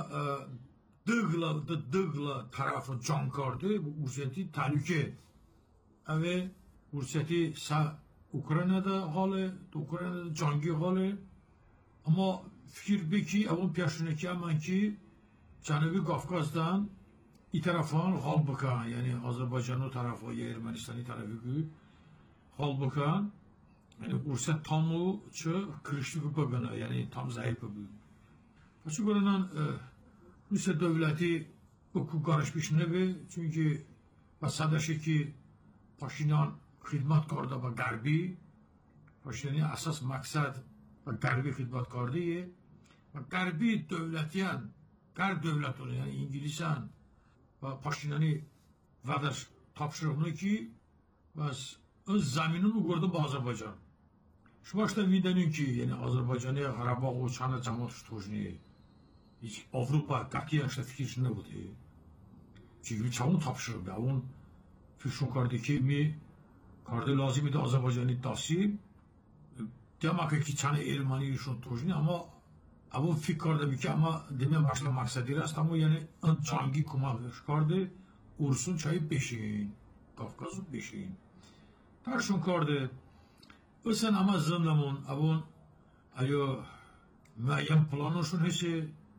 دغلا طرف جان کرده ارسیتی تلوکه اوه ارسیتی اوکراینه دا حاله اوکراینه دا جانگی حاله اما fikir beki avun piyashneki aman ki Cenubi Kafkas'tan iki tarafın hal bakan yani Azerbaycan'ın tarafı ya Ermenistan'ın tarafı gibi hal bakan yani urset tamu çı kırışlık bagana yani tam zayıf bu. Fakat görünen Rusya devleti hukuk karışmışne be çünkü basadaşı ki Paşinyan hizmet karda ve garbi Paşinyan'ın asas maksat ve garbi hizmet kardiye ve garbi devletiyen gar devletini yani İngilizan ve Paşinyan'ı vadır tapşırığını ki bas öz zaminini gördü bu Azerbaycan. Şu başta videnin ki yani Azerbaycan'ı Karabağ o çana cemaat tutuşunu hiç Avrupa katiyen işte fikir ne budi. Çünkü çamur tapşırıyor be. Onun fikrin kardı ki mi kardı lazım idi Azerbaycan'ı tasip. Demek ki çana Ermeni şun tutuşunu ama bu fikir kardı ki ama demem başka maksadı rast ama yani cangi kumaş kardı Ursun çayı beşin. Kafkas'ın beşin. Tarşun kardı Sen ama zımlamun abun ayo müeyyen planışın hesi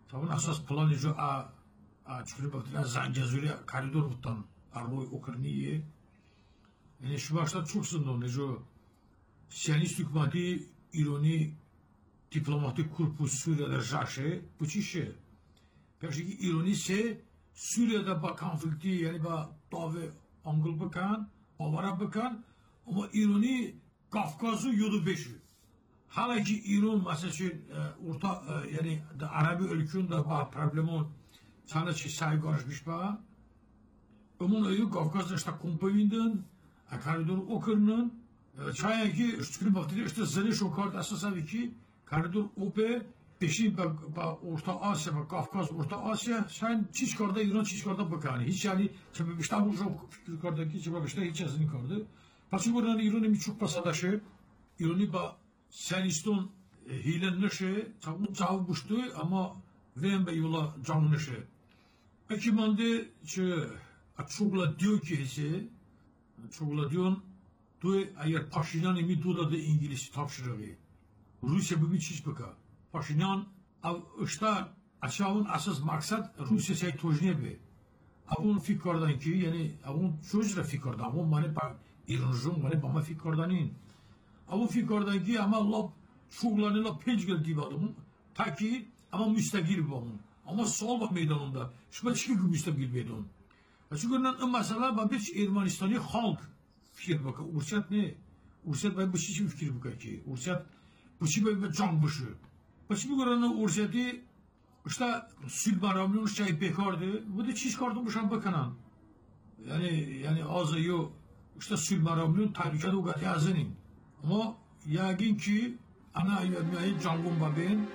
طبعا اساس پلان جو چکلی بودن زنجزوری کاریدور بودن arboy Ukrayna'yı yani şu başta çok sınırlı ne jo Siyonist hükümeti İran'ı diplomatik korpus Suriye'de jaşe bu çişe peki İran'ı ise Suriye'de bak konflikti yani bak davet angol bakan avara bakan ama İran'ı Kafkas'ı yodu beşi hala ki İran mesela orta yani Arabi ülkünde bak problemon sana çi saygılaşmış bak Onun öyle Kafkas'ta işte kumpayından, koridor okurunun, çaya ki üstüne baktı işte zeli şokart asasavi ki koridor ope peşin Orta Asya, Kafkas, Orta Asya sen çişkarda İran çişkarda bakani hiç yani tabii işte bu çok fikirkardaki çabuk işte hiç yazını kaldı. Peki buradan İran'ın birçok pasadaşı İran'ı ba Seniston hilenleşe çabuk buştu ama vem be yola canlışı. Peki mande Çogla diyor ki ise, Çogla diyor, eğer Paşinyan emi da İngiliz tavşırığı. Rusya bu bir çiş baka. Paşinyan, işte aşağının asas maksat Rusya say tojne be. Avun fikrdan ki, yani avun çözre fikrdan, avun mani İranjun, mani bama fikrdan in. Avun fikrdan ki ama lop, Çoglan'ın lop pencgel gibi adamın, ta ki ama müstakil bir adamın. Ama sol meydanında, şuna çıkıyor müstakil meydan. Çünkü mesela bir Ermenistan'ı halk fikir bakı. Ursat ne? Ursat ben bu şey fikir bakı ki. Ursat bu şey böyle can başı. Başka bir görünen Ursat'ı işte Sülbaramlı'nın şey bekardı. Bu da çiş kartı bu şan bakanan. Yani azı yok. İşte Sülbaramlı'nın tarikatı ugatı azının. Ama yagin ki ana ayırmaya cangun babin.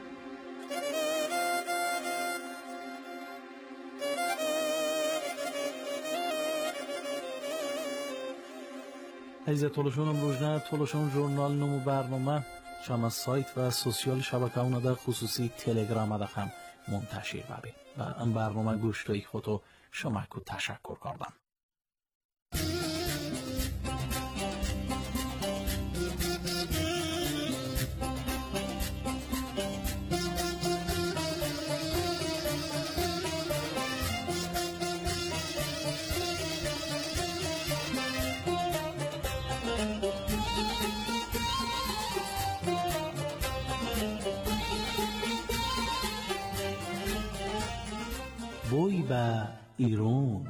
عزیز تولشون روزنه تولشون ژورنال نمو برنامه شما سایت و سوسیال شبکه اونا در خصوصی تلگرام دا هم منتشر ببین و این برنامه گوشتایی خودو شما کو تشکر کردم بوی به ایران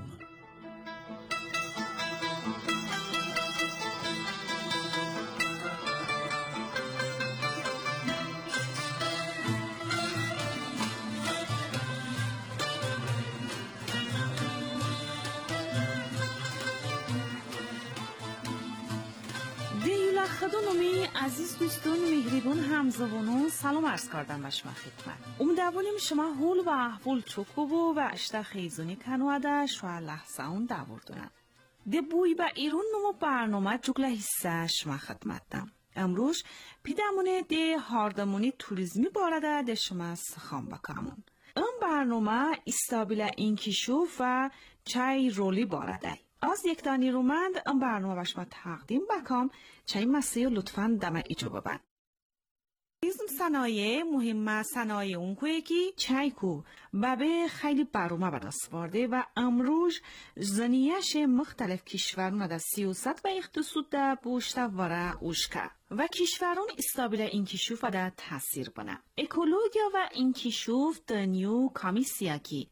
خدانومی عزیز دوستان مهربان همزبانان سلام عرض کردم به شما خدمت امیدواریم شما حال و احوال چوکو و اشتا خیزونی کنواده شما لحظه اون دوردونن ده بوی به ایران نمو برنامه جگله حصه شما خدمتم امروز پیدمونه ده هاردمونی توریزمی بارده ده شما سخام بکمون این برنامه استابیل اینکیشوف و چای رولی بارده از یک دانی رومند این برنامه شما تقدیم بکم چای مسیح لطفاً دم ایجابه بند. ایزم صنایع مهم صنایع اون که چای کو بابه خیلی برنامه بدست وارده و امروز زنیش مختلف کشورون در سیاست و اقتصاد در بوشته واره اوشکه و کشورون استابیل اینکیشوف در تاثیر بنا. اکولوژیا و اینکیشوف دنیو کمیسیا کی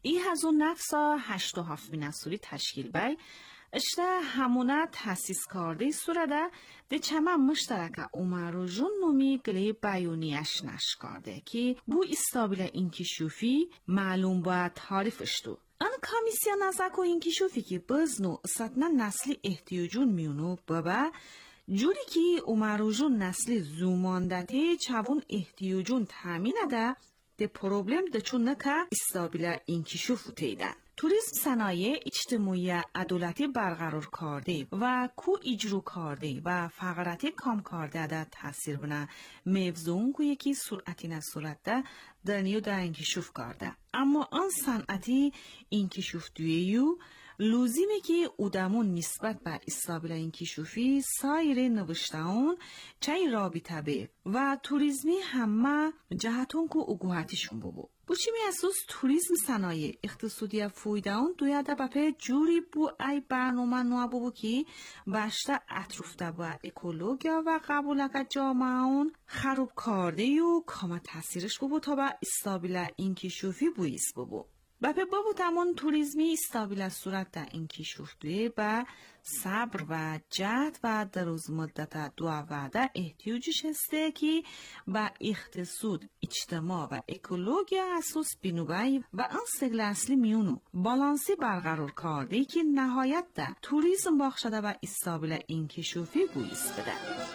1987 نسولی تشکیل بای اشته همونه تاسیس کرده سورده ده چما مشترک عمر جون نومی گلی بیانیش نش کرده که بو استابیل اینکیشوفی معلوم باید تعریف اشتو. آن کمیسیا نزاکو اینکیشوفی که بزنو ساتنا نسلی احتیاجون میونو بابا جوری که عمر جون نسلی زوماندته چوون احتیاجون تامینه ده پروبلم ده چون نکه استابیل اینکیشوفو تیدن. توریسم صنایع اجتماعی عدالتی برقرار کرده و کو اجرا کرده و فقرات کم کرده در تاثیر بنا موضوع کو یکی سرعتی نصورت ده دنیو در انکشوف کرده اما آن صنعتی انکشوف دویو لازمه که ادمون نسبت به استابیل انکشوفی سایر نوشتهان چای رابطه به و توریسمی همه جهتون کو اگوهاتیشون ببو بچی می اساس توریسم صنایع اقتصادی فویداون دویاده بپه جوری بو ای برنامه نوع بو کی باشتا اطروفته با اکولوژیا و قبولک جامعون خروب کارده و کام تاثیرش بو تا با استابیل اینکیشوفی بویس بو. بپه بابو تمون توریسمی استابیل صورت دا اینکیشوف دوی با صبر و جهد و دروز مدت دو وعده احتیاجش هسته که با اقتصاد اجتماع و اکولوژیا اساس بینوبای و ان سگل اصلی میونو بالانسی برقرار کرده که نهایت دا توریسم باخشده و استابیل اینکیشوفی بویست بده.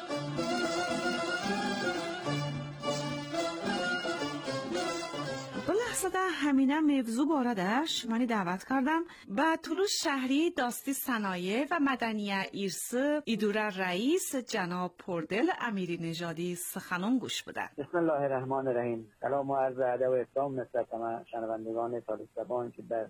همینه موضوع باردش منی دعوت کردم با طلوع شهری داستی صنایع و مدنی ایرس ایدوره رئیس جناب پردل امیری نژادی سخنان گوش بدن. بسم الله الرحمن الرحیم. سلام و عرض ادب و احترام نسبت تمام شنوندگان طالبان که در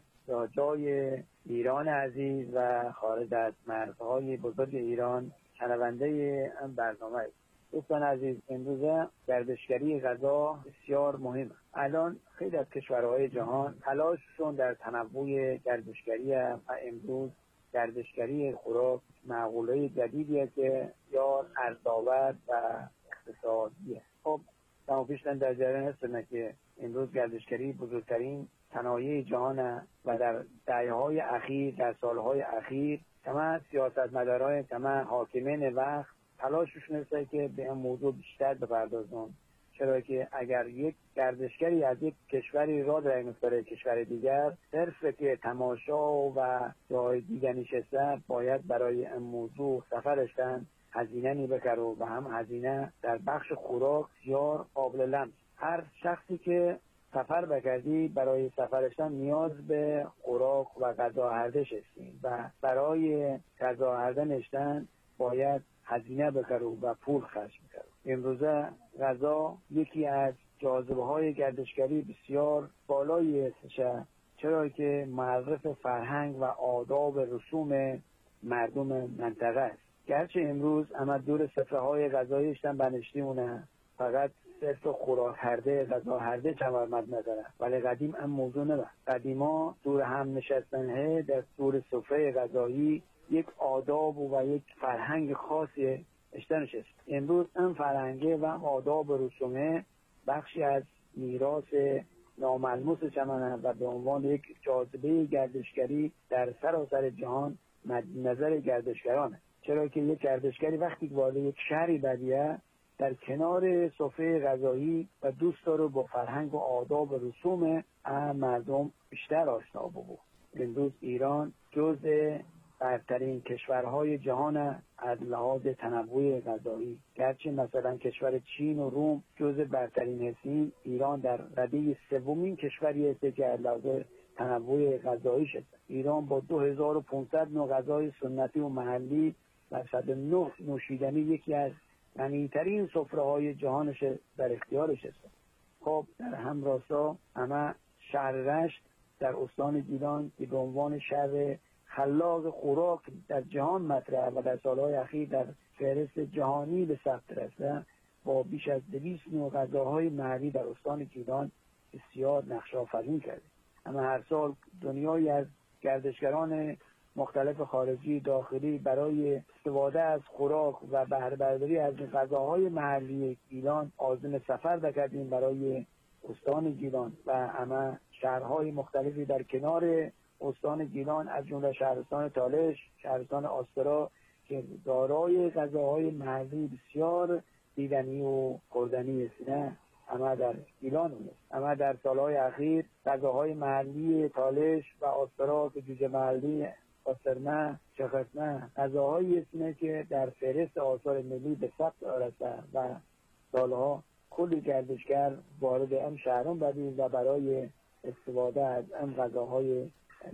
جای ایران عزیز و خارج از مرزهای بزرگ ایران شنونده این برنامه است. دوستان عزیز، امروزه گردشگری غذا بسیار مهمه. الان خیلی از کشورهای جهان تلاششون در تنوع گردشگری و امروز گردشگری خوراک معقوله جدیدیه که یا ارزآورد و اقتصادیه. خب ما پیشتن در جریان هستیم که امروز گردشگری بزرگترین صنایع جهانه و در دهه‌های اخیر، در سالهای اخیر تمام سیاستمداران، تمام حاکمین وقت تلاششون هست که به این موضوع بیشتر بپردازن. چرا که اگر یک گردشگری از یک کشوری را در می‌فره کشور دیگر، صرف که تماشا و جای دیدنیش هست، باید برای این موضوع سفرشتن هزینه می‌بکره و هم هزینه در بخش خوراک بسیار قابل لمس. هر شخصی که سفر بکردی برای سفرشتن نیاز به خوراک و غذا هردش هستیم و برای غذا هردنشتن باید هزینه بکره و پول خرج می‌کنه. امروزه غذا یکی از جاذبه‌های گردشگری بسیار بالایی است، چرا که معرف فرهنگ و آداب رسوم مردم منطقه است. گرچه امروز اما دور سفره‌های غذاییشتن بنشتیمونه، فقط صرف خوراک هرده، غذا هرده چمرمد نداره، ولی قدیم هم موضوع نبود. قدیما دور هم نشستنه در دور سفره غذایی یک آداب و یک فرهنگ خاصی اشتنش است. امروز این فرهنگ و آداب و رسومه بخشی از میراث ناملموس چمنه و به عنوان یک جاذبه گردشگری در سراسر جهان مد نظر گردشگرانه. چرا که یک گردشگری وقتی وارد یک شهری بدیه در کنار سفره غذایی و دوست داره با فرهنگ و آداب و رسوم مردم بیشتر آشنا بود. امروز ایران جزء برترین کشورهای جهان از لحاظ تنوع غذایی. گرچه مثلا کشور چین و روم جزء برترین هستیم، ایران در رده سومین کشوری است که از لحاظ تنوع غذاییش است. ایران با 2500 نوع غذای سنتی و محلی و 109 نوشیدنی یکی از غنی‌ترین سفره‌های جهانش در اختیارش است. خب در همراستا اما شهر رشت در استان گیلان که به عنوان شهر خلاق خوراک در جهان مطرح و در سالهای اخیر در فهرست جهانی به ثبت رسیده، با بیش از 200 نوع غذاهای محلی در استان گیلان بسیار نقش آفرین کرده. اما هر سال دنیایی از گردشگران مختلف خارجی داخلی برای استفاده از خوراک و بهره برداری از غذاهای محلی گیلان عازم سفر بکردیم برای استان گیلان و اما شهرهای مختلفی در کنار استان گیلان از جمله شهرستان تالش، شهرستان آسترا که دارای غذاهای محلی بسیار دیدنی و خوردنی است، اما در گیلان است. اما در سالهای اخیر غذاهای محلی تالش و آسترا که جوجه محلی آسرمه، شخصمه، غذاهایی است که در فهرست آثار ملی به ثبت رسیده و سالها کلی گردشگر وارد این شهران بدید و برای استفاده از این غذاهای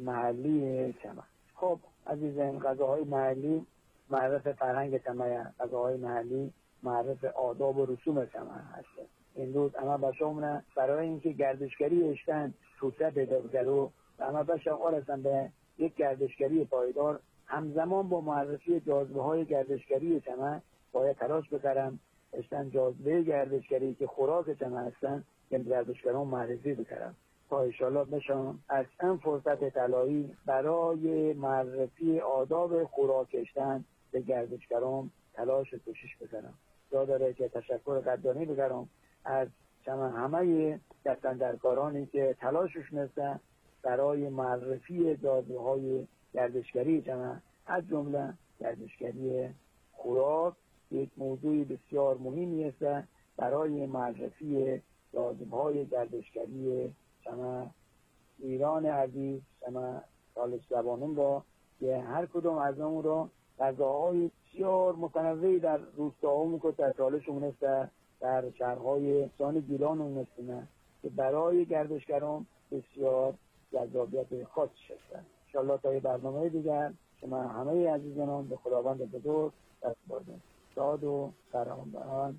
محلی چمن. خب عزیزان، غذاهای محلی معرف فرهنگ چمن، غذاهای محلی معرف آداب و رسوم چمن هست. امروز اما باشامونه برای اینکه گردشگری اشتن توسعه پیدا بکنه، اما باشام آرستن به یک گردشگری پایدار همزمان با معرفی جاذبه‌های گردشگری چمن باید تلاش بکنم اشتن جاذبه گردشگری که خوراک جمع هستن که گردشگران معرفی بکردن تا انشاءالله بشن از این فرصت طلایی برای معرفی آداب خوراکشتن به گردشگران تلاش و کوشش بکنم. جا داره که تشکر قدردانی بگرم از همه دستاندرکارانی که تلاشش نستن برای معرفی جاذبه‌های گردشگری جمع، از جمله گردشگری خوراک یک موضوع بسیار مهمی است برای معرفی جاذبه‌های گردشگری جمع ایران عزیز، جمع ثالث زبانان را که هر کدوم از اون را غذاهای بسیار متنوعی در روستاهامون که در چالشمون است، در شهرهای استان گیلان اونستونه که برای گردشگران بسیار جذابیت خاصش هستند. انشاءالله تا یه برنامه دیگر شما همه عزیزانان به خداوند بزرگ دست بردیم. شاد و فرحان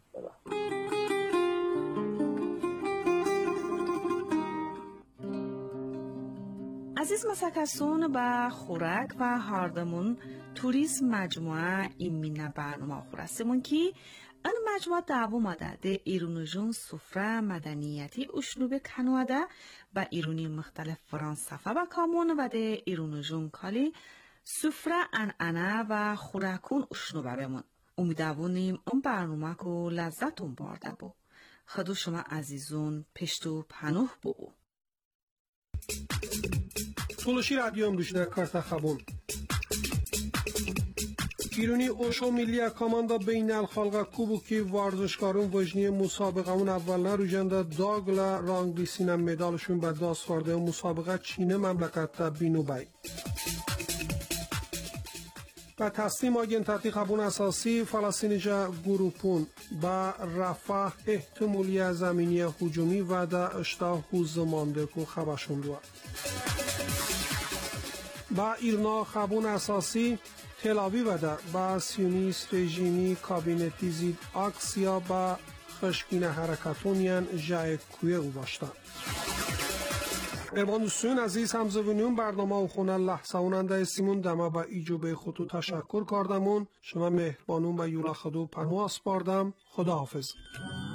عزیز مسکسون به خورک و هاردمون توریسم مجموعه ایمینه برنامه خورستمون که این مجموعه دوامده ده ایرونجون سفره مدنیتی اشنوب کنواده با ایرونی مختلف فرانسفه و کامون و ده ایرونجون کالی سفره انعنه و خورکون اشنوبه بمون. امیدواریم اون برنامه که لذتون برده بو. خدو شما عزیزون پشتو پنوه بو. تولشی رادیو امروشنه کارت خبون ایرانی اوشو ملی کاماندا بین الخالق کوبوکی ورزشکارون وجنی مسابقه اون اولنا روجنده داگلا رانگ بیسینم مدالشون به دست آورده مسابقه چین مملکت بینوبای و تسلیم آگنتاتی خبون اساسی فلسطینجا گروپون با رفاه احتمالی زمینی هجومی و در اشتا حوز مانده که خبرشون دو با ایرنا خبون اساسی تل آویو ده با سیونیست رژیمی کابینتی زید آکسیا با خشکین حرکتونیان جای کوی او باشتن. دوستان عزیز همزبونیون برنامه و خونه لحظه اوننده استیمون دمه با ایجوبه خودتو تشکر کردمون. شما مهربانون و یولا خدو پنوه اسپاردم. خدا حافظ.